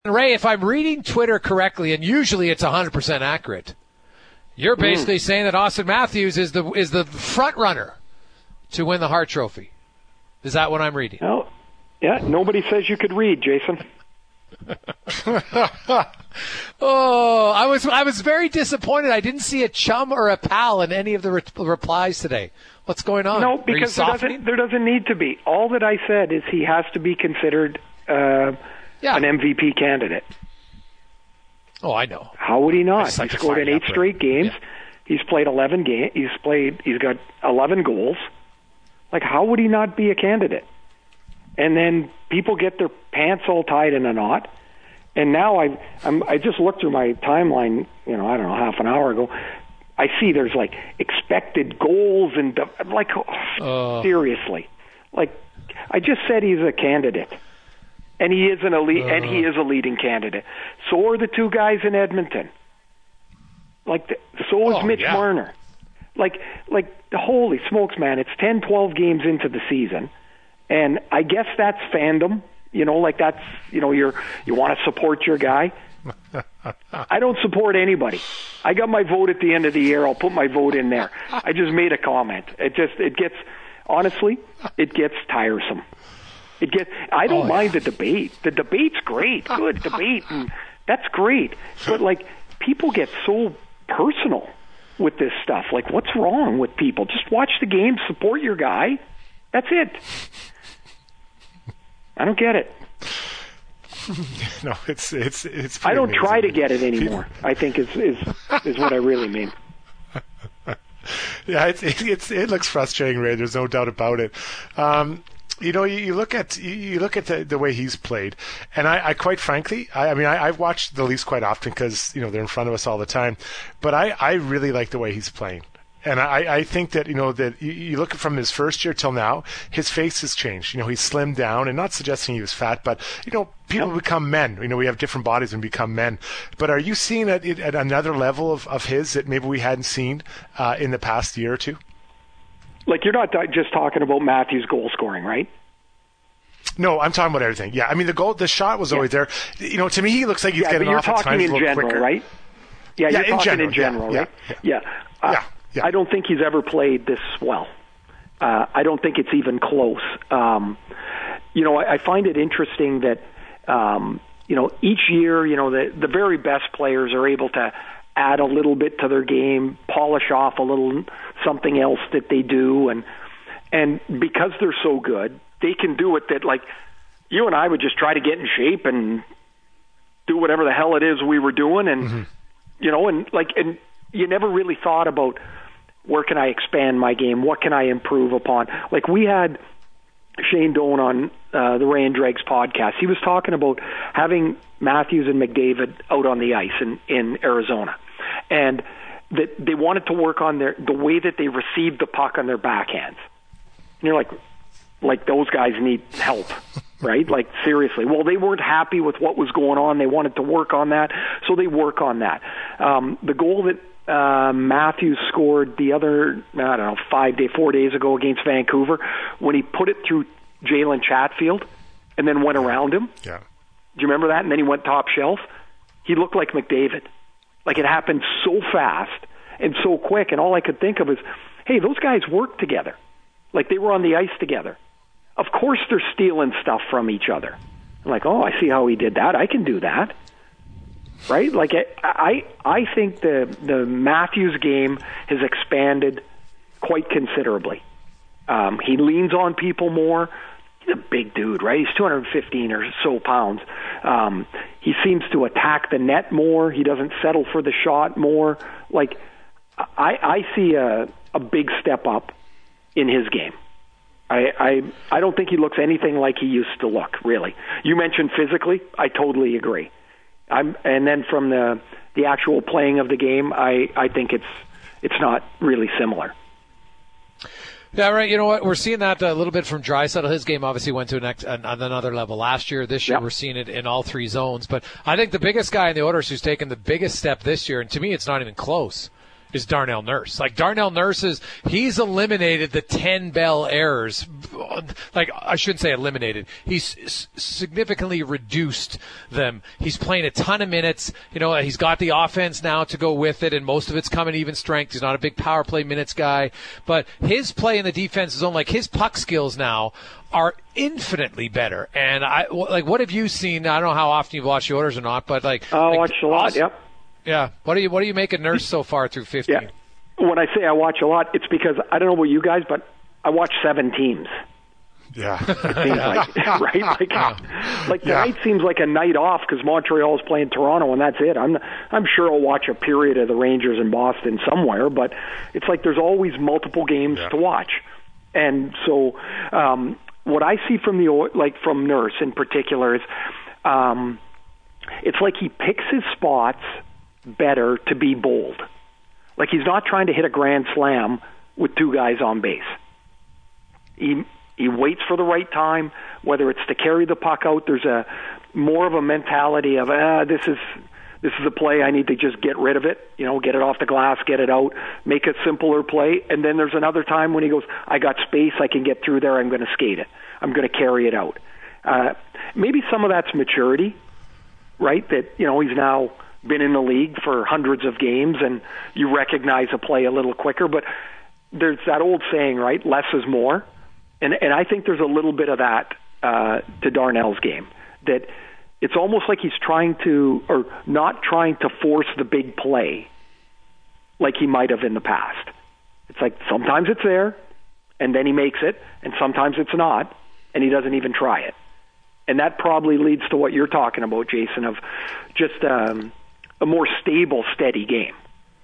Ray, if I'm reading Twitter correctly, and usually it's 100% accurate, you're basically saying that Austin Matthews is the front runner to win the Hart Trophy. Is that what I'm reading? No. Yeah, nobody says you could read, Jason. Oh, I was very disappointed. I didn't see a chum or a pal in any of the replies today. What's going on? No, because there doesn't need to be. All that I said is he has to be considered an MVP candidate. Oh, I know. How would he not? He scored in 8 straight games. Yeah. He's played 11 games. He's got 11 goals. Like, how would he not be a candidate? And then people get their pants all tied in a knot. And now I just looked through my timeline, I don't know, half an hour ago. I see there's like expected goals and like, seriously. Like, I just said he's a candidate. And he is an elite, and he is a leading candidate. So are the two guys in Edmonton. So is Mitch Marner. Like, holy smokes, man! It's 10, 12 games into the season, and I guess that's fandom. That's you want to support your guy. I don't support anybody. I got my vote at the end of the year. I'll put my vote in there. I just made a comment. It gets tiresome. I don't mind the debate. The debate's great. Good debate, and that's great. But people get so personal with this stuff. Like, what's wrong with people? Just watch the game, support your guy. That's it. I don't get it. No, it's. I don't try to get it anymore. I think is what I really mean. Yeah, it looks frustrating, Ray. There's no doubt about it. You look at the way he's played, and I quite frankly, I've watched the Leafs quite often because they're in front of us all the time, but I really like the way he's playing, and I think that that you look from his first year till now, his face has changed. He's slimmed down, and not suggesting he was fat, but people become men. We have different bodies and become men. But are you seeing at another level of his that maybe we hadn't seen in the past year or two? Like, you're not just talking about Matthews' goal scoring, right? No, I'm talking about everything. Yeah, I mean, the shot was always there. To me, he looks like he's getting off at times a little quicker. You're talking in general, right? Yeah, you're talking in general, right? Yeah. I don't think he's ever played this well. I don't think it's even close. I find it interesting that, each year, the very best players are able to add a little bit to their game, polish off a little something else that they do, and because they're so good, they can do it that, like, you and I would just try to get in shape and do whatever the hell it is we were doing, and and you never really thought about, where can I expand my game? What can I improve upon? Like, we had Shane Doan on the Ray and Dregs podcast. He was talking about having Matthews and McDavid out on the ice in Arizona, and that they wanted to work on the way that they received the puck on their backhands. And you're like those guys need help, right? Like, seriously. Well, they weren't happy with what was going on. They wanted to work on that, so they work on that. The goal that Matthews scored the other, 4 days ago against Vancouver, when he put it through Jalen Chatfield and then went around him. Yeah. Do you remember that? And then he went top shelf. He looked like McDavid. Like, it happened so fast and so quick, and all I could think of is, hey, those guys worked together. Like, they were on the ice together. Of course they're stealing stuff from each other. I'm like, oh, I see how he did that. I can do that. Right? Like, I think the Matthews game has expanded quite considerably. He leans on people more. He's a big dude, right? He's 215 or so pounds. He seems to attack the net more. He doesn't settle for the shot more. Like, I see a big step up in his game. I don't think he looks anything like he used to look, really. You mentioned physically. I totally agree. And then from the actual playing of the game, I think it's not really similar. Yeah, right. You know what? We're seeing that a little bit from Draisaitl. His game obviously went to another level last year. This year, We're seeing it in all three zones. But I think the biggest guy in the Oilers who's taken the biggest step this year, and to me it's not even close, is Darnell Nurse. Like, Darnell Nurse he's eliminated the 10 Bell errors. Like, I shouldn't say eliminated. He's significantly reduced them. He's playing a ton of minutes. He's got the offense now to go with it, and most of it's coming even strength. He's not a big power play minutes guy. But his play in the defensive zone, like his puck skills now, are infinitely better. And what have you seen? I don't know how often you've watched the Oilers or not, but I watch a lot, yep. Yeah. What do you make of Nurse so far through 15? Yeah. When I say I watch a lot, it's because I don't know about you guys, but I watch 7 teams. Yeah. It seems like, right? Like tonight seems like a night off because Montreal is playing Toronto and that's it. I'm sure I'll watch a period of the Rangers in Boston somewhere, but it's like there's always multiple games to watch. And so what I see from from Nurse in particular is it's like he picks his spots better to be bold. Like he's not trying to hit a grand slam with 2 guys on base. He waits for the right time, whether it's to carry the puck out. There's more of a mentality of this is a play, I need to just get rid of it, get it off the glass, get it out, make a simpler play. And then there's another time when he goes, I got space, I can get through there, I'm going to skate it, I'm going to carry it out. Maybe some of that's maturity, right? That he's now been in the league for hundreds of games and you recognize a play a little quicker. But there's that old saying, right? Less is more. And I think there's a little bit of that to Darnell's game, that it's almost like he's trying to, or not trying to force the big play like he might have in the past. It's like sometimes it's there and then he makes it, and sometimes it's not and he doesn't even try it. And that probably leads to what you're talking about, Jason, of just a more stable, steady game.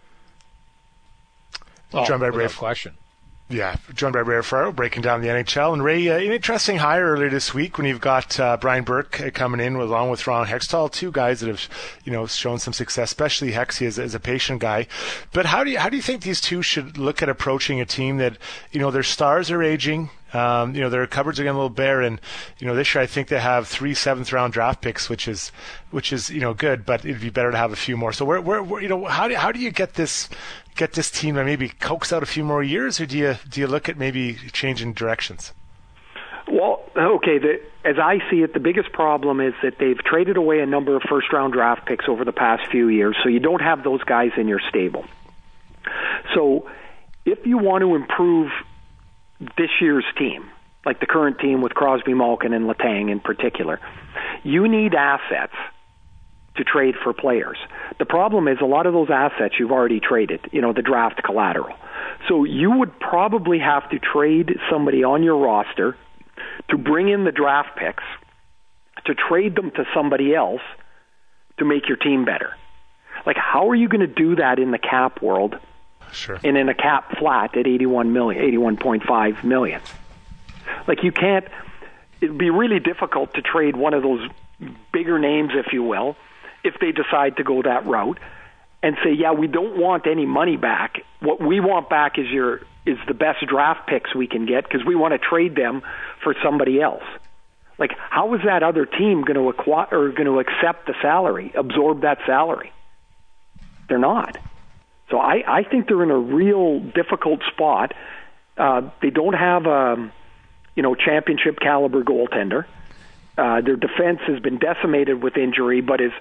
John by Ray, question. Yeah, joined by Ray Ferraro, breaking down the NHL. And Ray, an interesting hire earlier this week when you've got Brian Burke coming in along with Ron Hextall, 2 guys that have shown some success, especially Hexy as a patient guy. But how do you think these 2 should look at approaching a team that their stars are aging? Their cupboards are getting a little bare, and this year I think they have 3 7th-round draft picks, which is good, but it'd be better to have a few more. So where how do you get this team and maybe coax out a few more years, or do you look at maybe changing directions? Well, okay, as I see it, the biggest problem is that they've traded away a number of first-round draft picks over the past few years, so you don't have those guys in your stable. So if you want to improve this year's team, like the current team with Crosby, Malkin, and Letang in particular, you need assets to trade for players. The problem is a lot of those assets you've already traded, the draft collateral. So you would probably have to trade somebody on your roster to bring in the draft picks, to trade them to somebody else to make your team better. Like, how are you going to do that in the cap world? Sure. And in a cap flat at $81.5 million. Like, you can't, it'd be really difficult to trade one of those bigger names, if you will, if they decide to go that route and say, yeah, we don't want any money back. What we want back is the best draft picks we can get because we want to trade them for somebody else. Like, how is that other team going to acquire or going to accept the salary, absorb that salary? They're not. So I think they're in a real difficult spot. They don't have a championship caliber goaltender. Their defense has been decimated with injury, but is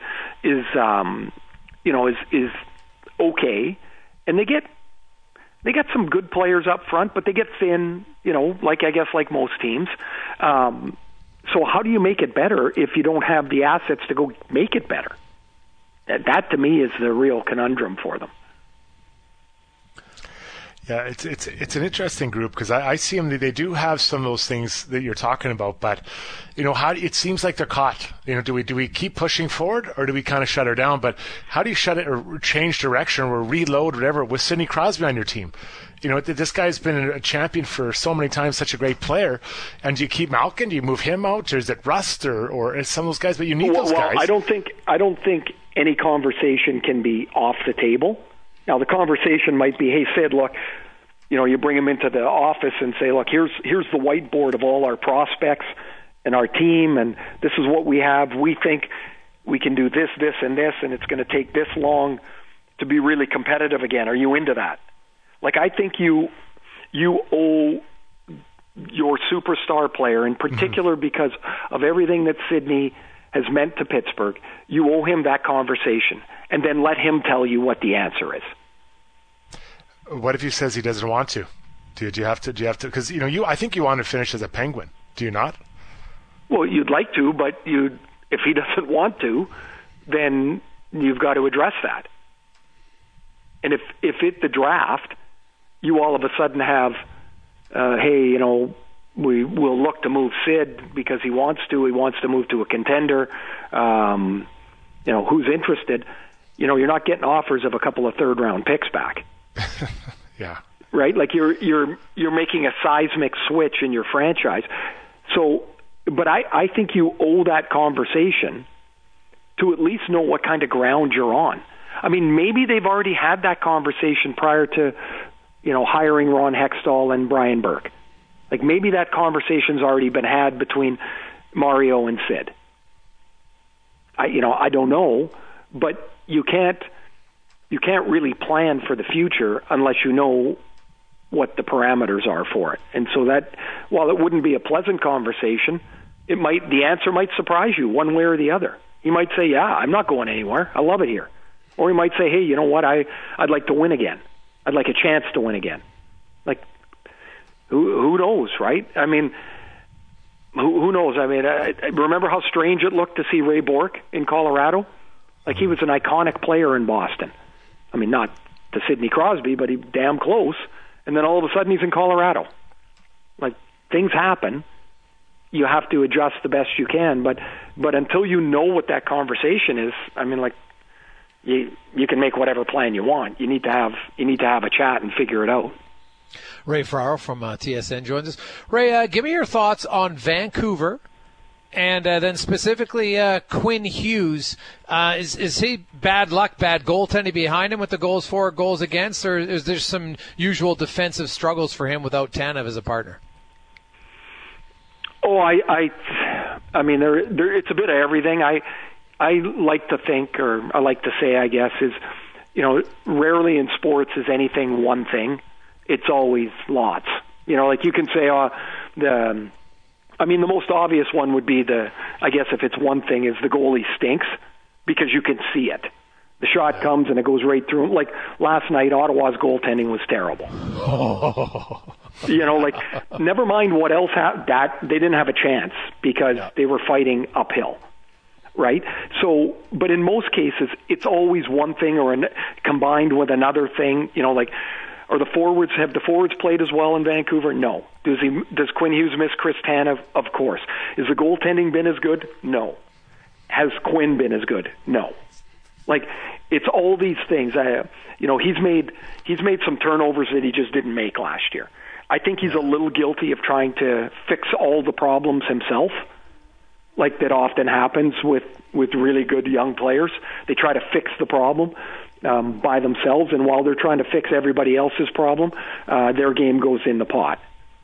okay. And they get some good players up front, but they get thin. Like most teams. So how do you make it better if you don't have the assets to go make it better? That to me is the real conundrum for them. Yeah, it's an interesting group because I see them. They do have some of those things that you're talking about, but how it seems like they're caught. Do we keep pushing forward or do we kind of shut her down? But how do you shut it or change direction or reload whatever with Sidney Crosby on your team? This guy's been a champion for so many times, such a great player. And do you keep Malkin? Do you move him out, or is it Rust or some of those guys? But you need those guys. I don't think any conversation can be off the table. Now, the conversation might be, hey, Sid, look, you bring him into the office and say, look, here's the whiteboard of all our prospects and our team, and this is what we have. We think we can do this, this, and this, and it's going to take this long to be really competitive again? Are you into that? Like, I think you owe your superstar player, in particular because of everything that Sidney has meant to Pittsburgh, you owe him that conversation, and then let him tell you what the answer is. What if he says he doesn't want to? Do you have to? Because I think you want to finish as a Penguin. Do you not? Well, you'd like to, but if he doesn't want to, then you've got to address that. And if at the draft you all of a sudden have, hey, we'll look to move Sid because he wants to move to a contender. Who's interested? You're not getting offers of a couple of third-round picks back. Yeah. Right? Like you're making a seismic switch in your franchise. So, but I think you owe that conversation to at least know what kind of ground you're on. I mean, maybe they've already had that conversation prior to, hiring Ron Hextall and Brian Burke. Like maybe that conversation's already been had between Mario and Sid. I don't know, but you can't really plan for the future unless you know what the parameters are for it. And so that, while it wouldn't be a pleasant conversation, the answer might surprise you one way or the other. He might say, yeah, I'm not going anywhere. I love it here. Or he might say, hey, you know what? I'd like to win again. I'd like a chance to win again. Like, who knows, right? I mean, who knows? I mean, I remember how strange it looked to see Ray Bourque in Colorado. Like, he was an iconic player in Boston. I mean, not to Sidney Crosby, but he damn close. And then all of a sudden he's in Colorado. Like, things happen. You have to adjust the best you can. But until you know what that conversation is, I mean, like, you can make whatever plan you want. You need to have a chat and figure it out. Ray Ferraro from TSN joins us. Ray, give me your thoughts on Vancouver, and then specifically Quinn Hughes. Is he bad luck, bad goaltending behind him with the goals for, goals against, or is there some usual defensive struggles for him without Tanev as a partner? Oh, I mean, there it's a bit of everything. I like to think, or I like to say, I guess, is, rarely in sports is anything one thing. It's always lots. Like you can say, the most obvious one would be I guess if it's one thing, is the goalie stinks because you can see it. The shot comes and it goes right through him. Like last night, Ottawa's goaltending was terrible. Never mind what else that they didn't have a chance because they were fighting uphill. Right? So, but in most cases, it's always one thing or combined with another thing. Have the forwards played as well in Vancouver? No. Does Quinn Hughes miss Chris Tanev? Of course. Is the goaltending been as good? No. Has Quinn been as good? No. Like, it's all these things. He's made some turnovers that he just didn't make last year. I think he's a little guilty of trying to fix all the problems himself. Like that often happens with really good young players. They try to fix the problem by themselves, and while they're trying to fix everybody else's problem, their game goes in the pot.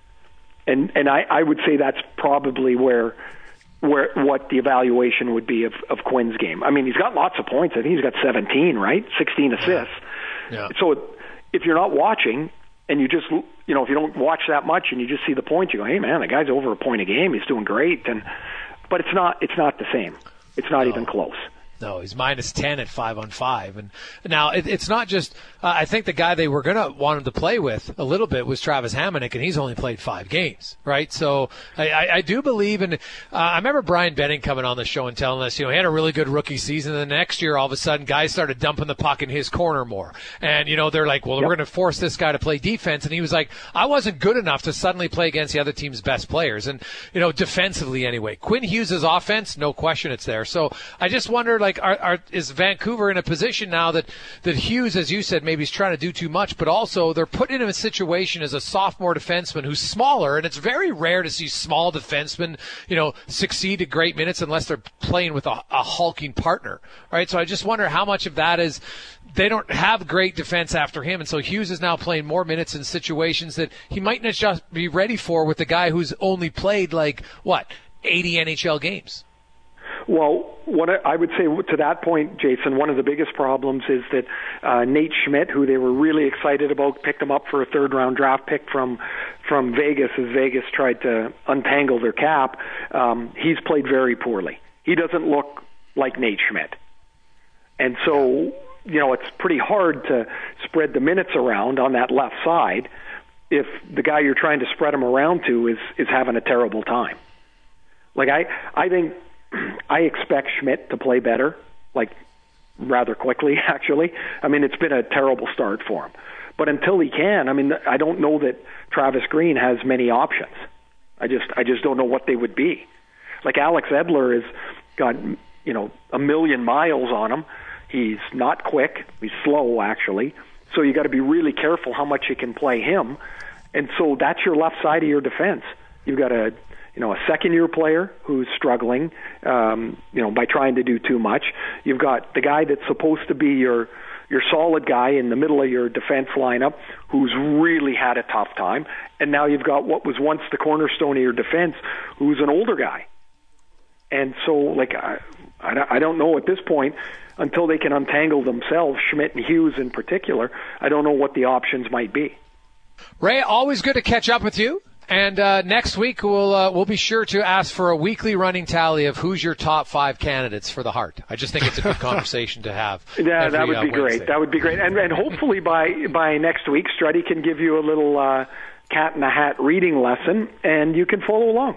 And I would say that's probably where what the evaluation would be of Quinn's game. I mean, he's got lots of points. I think he's got 17, right? 16 assists. Yeah. So if you're not watching, and you just, if you don't watch that much and you just see the points, you go, hey man, the guy's over a point a game. He's doing great. But it's not the same. It's not even close. No, he's minus 10 at 5-on-5. And now it's not just, I think the guy they were going to want him to play with a little bit was Travis Hamonic, and he's only played 5 games, right? So I do believe in, I remember Brian Benning coming on the show and telling us, he had a really good rookie season. And the next year, all of a sudden, guys started dumping the puck in his corner more. And, they're like, well, we're going to force this guy to play defense. And he was like, I wasn't good enough to suddenly play against the other team's best players. And, defensively anyway. Quinn Hughes' offense, no question it's there. So I just wonder, like, is Vancouver in a position now that Hughes, as you said, maybe he's trying to do too much, but also they're putting him in a situation as a sophomore defenseman who's smaller, and it's very rare to see small defensemen, succeed at great minutes unless they're playing with a hulking partner, right? So I just wonder how much of that is they don't have great defense after him, and so Hughes is now playing more minutes in situations that he might not just be ready for with the guy who's only played 80 NHL games. Well, what I would say to that point, Jason, one of the biggest problems is that Nate Schmidt, who they were really excited about, picked him up for a third-round draft pick from Vegas as Vegas tried to untangle their cap. He's played very poorly. He doesn't look like Nate Schmidt. And so, it's pretty hard to spread the minutes around on that left side if the guy you're trying to spread them around to is having a terrible time. Like, I think I expect Schmidt to play better, like rather quickly, actually. I mean, it's been a terrible start for him. But until he can, I don't know that Travis Green has many options. I just don't know what they would be. Like Alex Edler has got, a million miles on him. He's not quick. He's slow, actually. So you got to be really careful how much you can play him. And so that's your left side of your defense. You've got a second-year player who's struggling, by trying to do too much. You've got the guy that's supposed to be your solid guy in the middle of your defense lineup who's really had a tough time. And now you've got what was once the cornerstone of your defense, who's an older guy. And so, I don't know at this point, until they can untangle themselves, Schmidt and Hughes in particular, I don't know what the options might be. Ray, always good to catch up with you. And next week we'll be sure to ask for a weekly running tally of who's your top 5 candidates for the Hart. I just think it's a good conversation to have. Yeah, that would be great. That would be great. And hopefully by next week, Struddy can give you a little cat in a hat reading lesson, and you can follow along.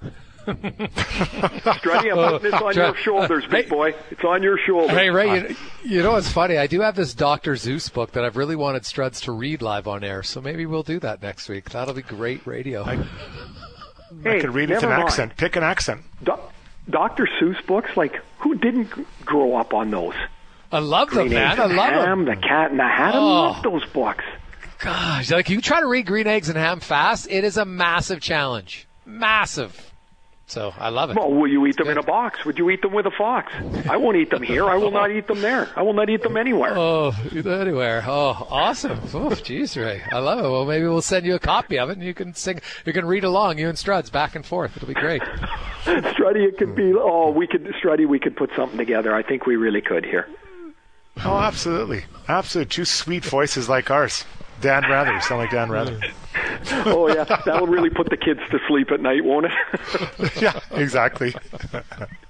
Struddy, I'm putting this on your shoulders, big boy. It's on your shoulders. Hey, Ray, you know what's funny? I do have this Dr. Zeus book that I've really wanted Struds to read live on air, so maybe we'll do that next week. That'll be great radio. I could read it with an accent. Pick an accent. Dr. Seuss books, who didn't grow up on those? I love them, man. I love them. The Cat in the Hat. I love those books. Gosh, you try to read Green Eggs and Ham fast, it is a massive challenge. Massive. So I love it. Well, will you eat them in a box? Would you eat them with a fox? I won't eat them here. I will not eat them there. I will not eat them anywhere. Oh, anywhere. Oh, awesome. Oh, geez, Ray. I love it. Well, maybe we'll send you a copy of it, and you can sing. You can read along, you and Struds, back and forth. It'll be great. Struddy, it could be. Oh, Struddy, we could put something together. I think we really could here. Oh, absolutely. Absolutely. 2 sweet voices like ours. Dan Rather. You sound like Dan Rather. Oh, yeah. That'll really put the kids to sleep at night, won't it? Yeah, exactly.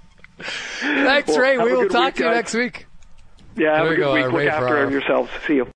Thanks, Ray. We will talk to you next week. Yeah, have a good week. Look after yourselves. See you.